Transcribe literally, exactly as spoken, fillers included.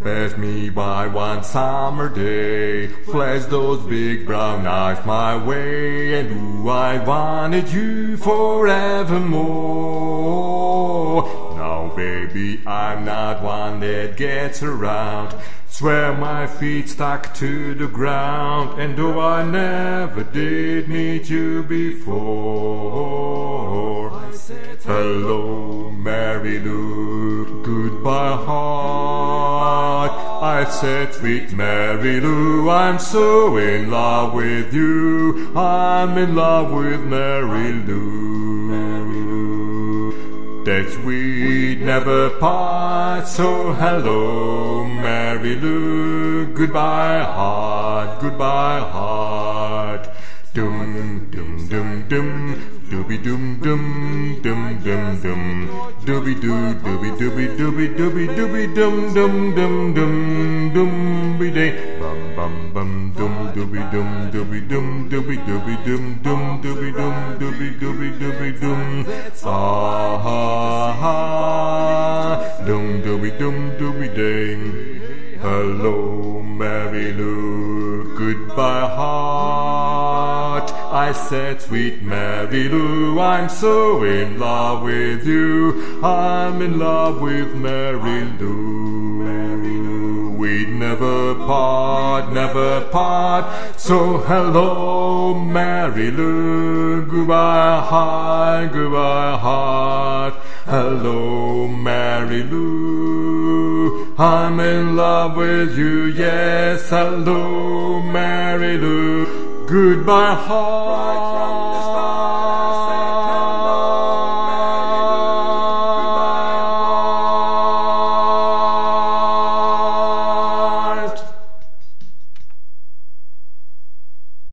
Passed me by one summer day, flashed those big brown eyes my way, and ooh, I wanted you forevermore. Now baby, I'm not one that gets around, swear my feet stuck to the ground, and though I never did meet you before, I said hello Mary Lou, goodbye heart. I said sweet Mary Lou, I'm so in love with you, I'm in love with Mary Lou, that we'd never part. So hello Mary Lou, goodbye heart, goodbye heart. Dum dum dum dum, dooby dum dum dum dum dum, dooby doo dooby dooby dooby dooby dooby dum dum dum dum dooby day, bum bum bum dum dooby dum dooby dum dooby dooby dum dum dooby dum dooby dooby dooby dum, ah ha ha, dum dooby dum dooby day. Hello Mary Lou, goodbye heart. I said sweet Mary Lou, I'm so in love with you, I'm in love with Mary Lou. We'd never part, never part. So hello Mary Lou, goodbye heart, goodbye heart. Hello Mary Lou, I'm in love with you, yes. Hello Mary Lou, goodbye heart.